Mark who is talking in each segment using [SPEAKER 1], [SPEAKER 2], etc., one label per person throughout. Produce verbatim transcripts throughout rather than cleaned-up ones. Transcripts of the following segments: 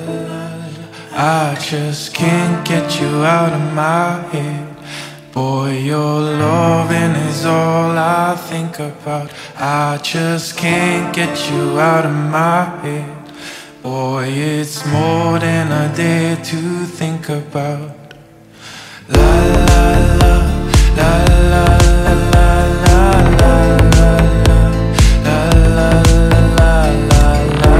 [SPEAKER 1] I just can't get you out of my head. Boy, your loving is all I think about. I just can't get you out of my head. Boy, it's more than I dare to think about. La la la, la la la la la la la la la la la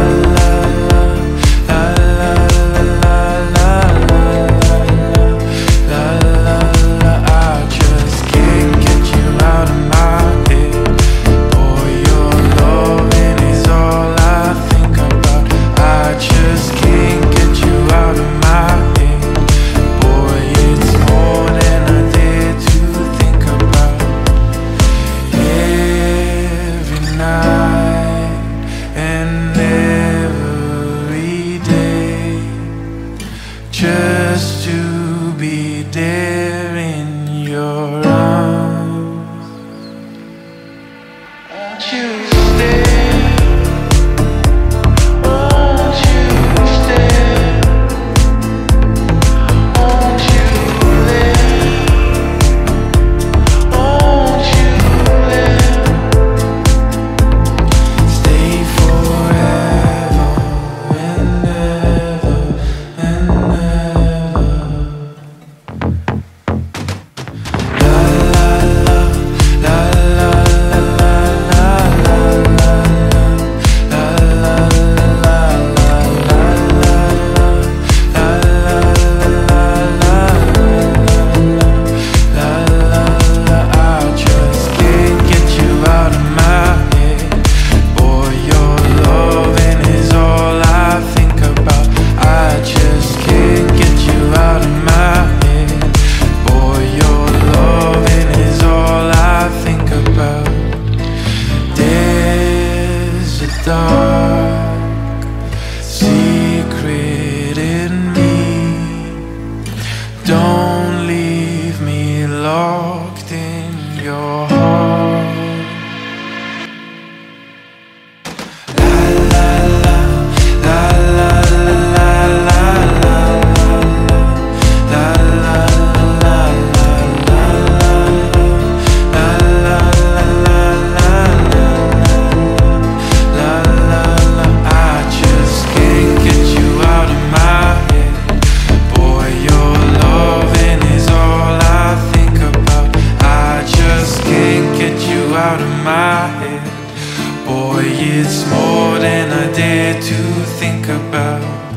[SPEAKER 1] la. I just can't get you out of my head. Boy, your loving is all I think about. I just can't get you out of my head. Boy, it's more than I dare to think about. Every night and every day, just to be there in your arms. Won't you stay? Won't you stay? Won't you live? Won't you live? Stay forever and ever and ever. La la la, la la la la la la la la I just can't get you out of my head. Boy, your loving is all I think about. I just can't get you out of my head. Boy, your loving is all I think about. There's a dark secret in me. Don't leave me locked in your heart. La la la, la la la la la la la la I just can't get you out of my head. Boy, your loving is all I think about. I just can't get you out of my head. Boy, it's more than I dare to think about.